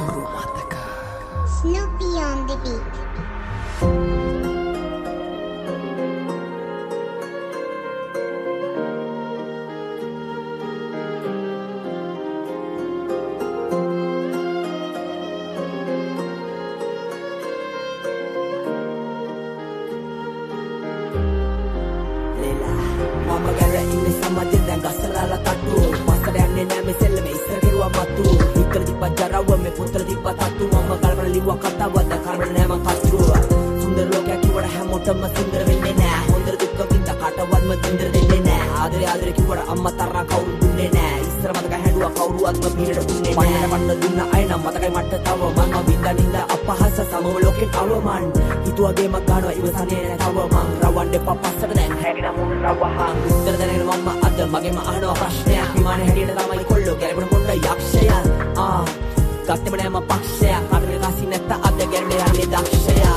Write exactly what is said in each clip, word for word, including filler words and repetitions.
Turu Mataka. Snoopy on the beat. Mama gara ini sama dia dan gak selala tatu. Masa dia nenek mesel me isra keruwa matu. Hikar di pajarawa me putra di patatu. Mama kalpana liwa kata wada kalpana nema katu. Sundar lokya kiwada hamotama sundar venne na. Hondar dukka kinta katawad ma sundar denne na. Adre adre kiwada amma tarra kauru dunne na. Isra mataka handuwa kauru atma pirada dunne na. Panna panna dunna aina matakai matta tawa mama binda ninda apahasa samawa loken awaman. Hituwa game ganawa iwasane na tawa man. Rawande pappasata දැන් හැගෙන මුණ රවහන්. උත්තර දැනගෙන මම අද මගේම අහනවා ප්‍රශ්නයක්. විමානේ හැටියට තමයි කොල්ලෝ ගැරෙන්න මොන්න යක්ෂයා. ආ ගත්තෙම නෑ මම පක්ෂයක්. කටේ කාසි නැත්ත අද ගැරෙන්න යන්නේ දක්ෂයා.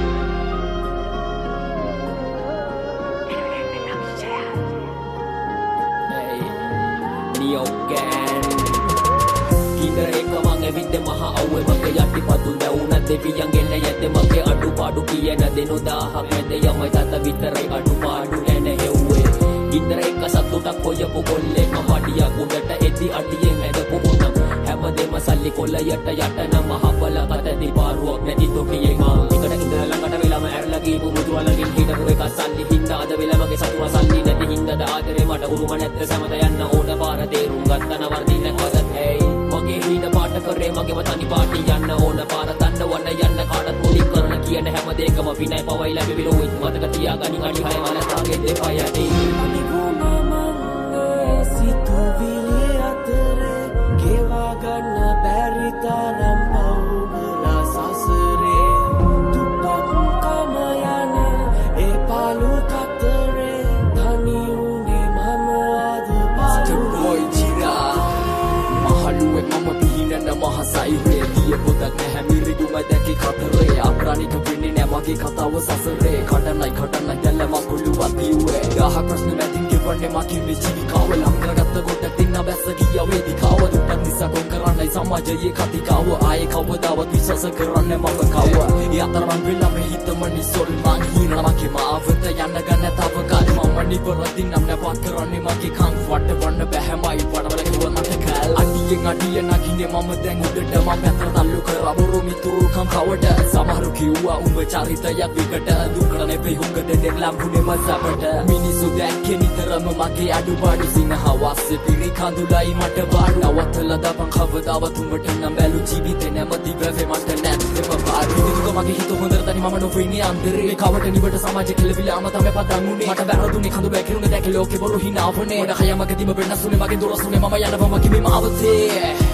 Vidde maha awwe mage yatti padu dauna deviyan gelle yette mage adu padu kiyena denu daha mede yamai tata vitarai adu padu ene hewwe indra ekka sattutak hoyapu golle mahadiya gudata edi adiyen edapu unam හැමදේම සල්ලි කොල්ල යට යට නම් මහබල කතදී පාරුවක් නැති තොපියේ මං එකට ඉඳලා ළඟට වෙලාම ඇරලා ගිහපු මුතුවලකින් හිටපු එක සල්ලි හින්දා අද වෙලා මගේ සතුව සල්ලි නැති හින්දාද ආදරේ මට උරුම නැත්ද සමත යන්න ඕන පාර තේරුම් ගත්තා නවර්දින කොදත් hey මගේ හිඳ පාට කරේ මගේම තනි පාටි යන්න ඕන පාර තන්න වන්න යන්න කාටත් මුලින් කරන කියන හැමදේකම විනය පවයි ලැබෙවි රෝහිත් මතක තියාගනි අඩි හය වලතාගේ දෙපා යටි අනිගුණ මං සිතුවිලි අතරේ ගෙවා ගන්න බැරි තරම් පවුගලා සසරේ දුක්කම යන ඒ පාළු කතරේ තනි උනේ මම අද පාළුයි ජිරා මහලුවේ මම පිහිනන මහසයිරේ දිය පොදක් නැහැ මිරිගුම දැකි කතරේ අප්‍රාණික වෙන්නේ නෑ මගේ කතාව සසරේ කඩනයි කඩනයි දැල්ල මකුළුවත් දියුවේ දහ ප්‍රශ්න මැදින් ගෙවන්නේ මගේ ජීවිකාව ලං කරගත්ත කොට තින්න බැස්ස ගිය වේදිකාව දුප්පත් නිසා ඩොන් කරන්නයි සමාජයේ කතිකාව ආයේ කවදාවත් විශ්වාස කරන්නේ මම කවව ඒ අතරමං වෙලා මේ හිතම නිසොල් මං හිනා මගේ මාවත යන්න ගන්න තව කාල මම නිවරදින් නම් නැපත් කරන්නේ මගේ කන් වට වන්න බැහැමයි වඩවල කිව්ව මට කල් අඩියෙන් අඩිය නගින්නේ මම දැන් උඩට මම පැතර තල්ලු කරා බොරු මිතුරුකම් කවට සමහරු කිව්වා උඹ චරිතයක් විකට දුකට නෙපෙයි හුඟ දෙනෙක් ලම්බුනේ මසපට මිනිසු දැක්කේ නිතරම මගේ අඩුපාඩු සිනහවස්සේ පිරි කඳුලයි මට බාඩු නවත්තලා දාපන් කවදාවත් උඹට නම් බැලු ජීවිතේ නැමති වැවේ මට නැත්තේ පාරු දුක මගේ හිත හොඳට තනි මම නොවෙන්නේ අන්තරේ මේ කවට නිවට සමාජෙ කෙලවිලාම තමයි පදන්නුනේ මට බැරදුනේ කඳුල ඇකිරුනේ දැක ලෝකේ බොරු හිනාවනේ මොඩ හයමකදීම වෙනස්ුනේ මගේ දොරස්ුනේ මම යනවා මගේ මේ මාවතේ